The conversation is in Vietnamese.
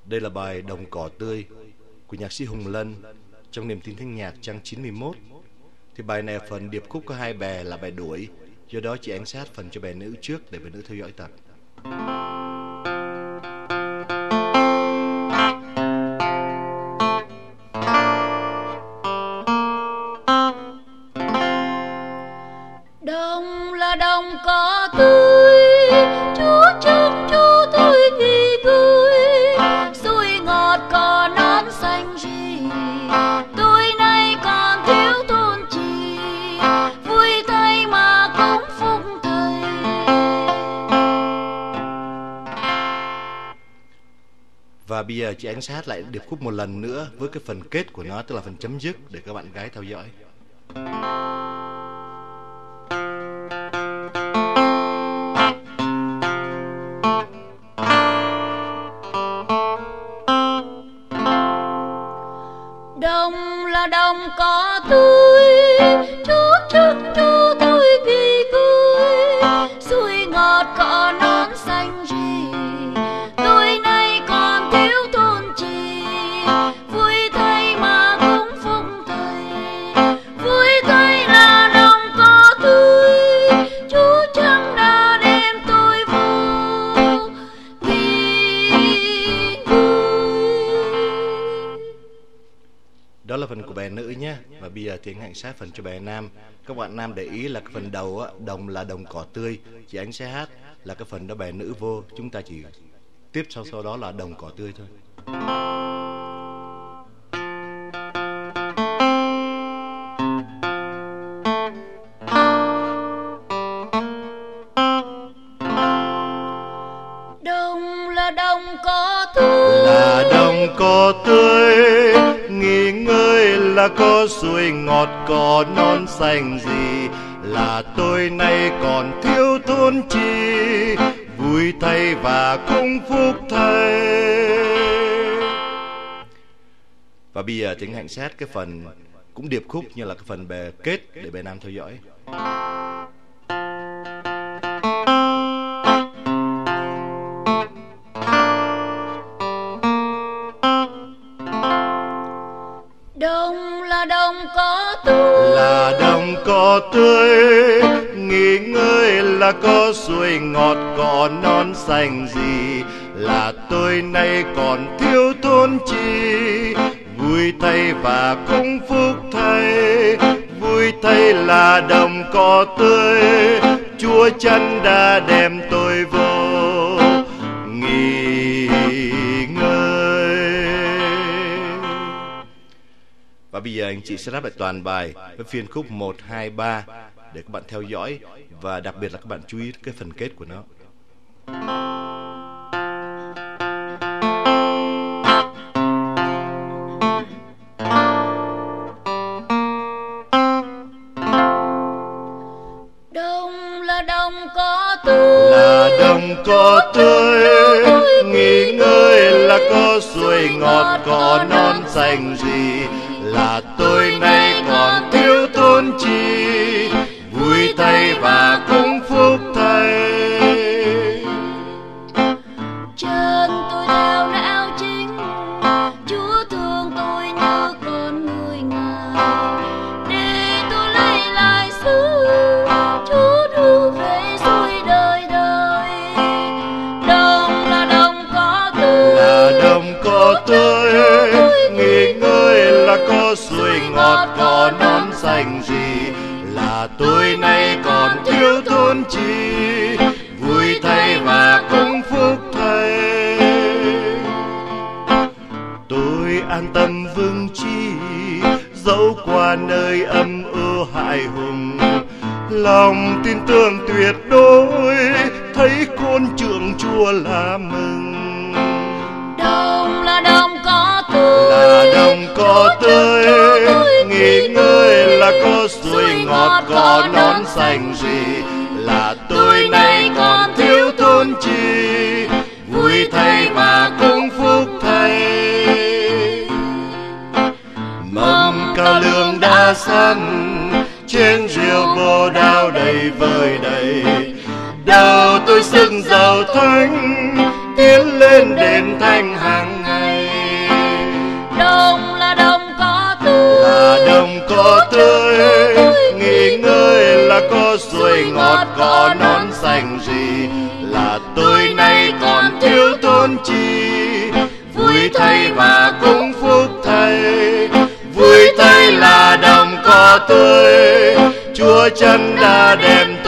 Đây là bài Đồng Cỏ Tươi của nhạc sĩ Hùng Lân trong Niềm Tin Thanh Nhạc trang 91. Thì bài này phần điệp khúc có hai bè là bè đuổi, do đó chị Ánh sát phần cho bè nữ trước để bè nữ theo dõi tập. Đồng là đồng cỏ tươi, Chúa chúc cho tôi nghỉ cười. Xuôi ngọt cỏ non xanh rì, tôi nay còn thiếu thốn chi. Vui thay mà cũng phúc thầy. Và bây giờ chị Ánh sát lại điệp khúc một lần nữa với cái phần kết của nó, tức là phần chấm dứt để các bạn gái theo dõi. Đồng là đồng cỏ tươi, Chúa chúc cho tôi nghỉ cười. Xuôi ngọt cỏ non xanh rì, tôi nay còn thiếu thốn chi. Vui thay mà cũng phúc thầy. Vui thay là đồng cỏ tươi, Chúa chẳng đã đem tôi vô nghỉ ngơi. Đó là phần của bè nữ nhé. Và bây giờ thì Ánh Hạnh sát phần cho bè nam. Các bạn nam để ý là cái phần đầu á, đồng là đồng cỏ tươi, chị Ánh sẽ hát là cái phần đó bè nữ vô, chúng ta chỉ tiếp sau đó là đồng cỏ tươi thôi. Đồng là đồng cỏ tươi, Là đồng cỏ tươi, nghỉ ngơi là có suối ngọt cỏ non xanh gì. Là tôi nay còn thiếu thốn chi, vui thay và cũng phúc thay. Và bây giờ Tiếng Hạnh sát cái phần cũng điệp khúc như là cái phần bè kết để bè nam theo dõi. đồng là đồng cỏ tươi, Là đồng cỏ tươi, nghỉ ngơi là có suối ngọt cỏ non xanh gì. Là tôi nay còn thiếu thốn chi, vui thay và cũng phúc thay. Vui thay là đồng cỏ tươi, Chúa chân đã đem tôi vô nghỉ ngơi. Và bây giờ anh chị sẽ rap lại toàn bài với phiên khúc 1, 2, 3 để các bạn theo dõi. Và đặc biệt là các bạn chú ý cái phần kết của nó. đồng là đồng cỏ tươi, Là đồng cỏ tươi, nghỉ ngơi là có suối ngọt cỏ non xanh gì. Là tôi nay còn thiếu thốn chi, vui thay và cũng phúc thay. chân tôi theo não chính, Chúa thương tôi như con người Ngài. Để tôi lấy lại xứ, Chúa đưa về suối đời đời. Đồng là đồng cỏ tươi, Là đồng cỏ tươi, nghỉ ngơi là có suối ngọt cỏ non xanh gì. Là tôi nay còn thiếu thốn chi, vui thay và cũng phúc thay. Tôi an tâm vững chi, dẫu qua nơi âm u hại hùng. Lòng tin tưởng tuyệt đối, thấy côn trượng Chúa là mừng. đồng là đồng cỏ tươi, Là đồng cỏ tươi, nghỉ ngơi là có suối ngọt cỏ non xanh gì. Là tôi nay còn thiếu thốn chi, vui thay và cũng phúc thay. Mâm cao lương đã sẵn, trên rượu bồ đào đầy vơi đầy. Đầu tôi sức giàu thánh, tiến lên đền thánh hàng ngày. thôn chi. Vui thay và cũng phúc thay, vui thay là đồng cỏ tươi, Chúa chân đã đem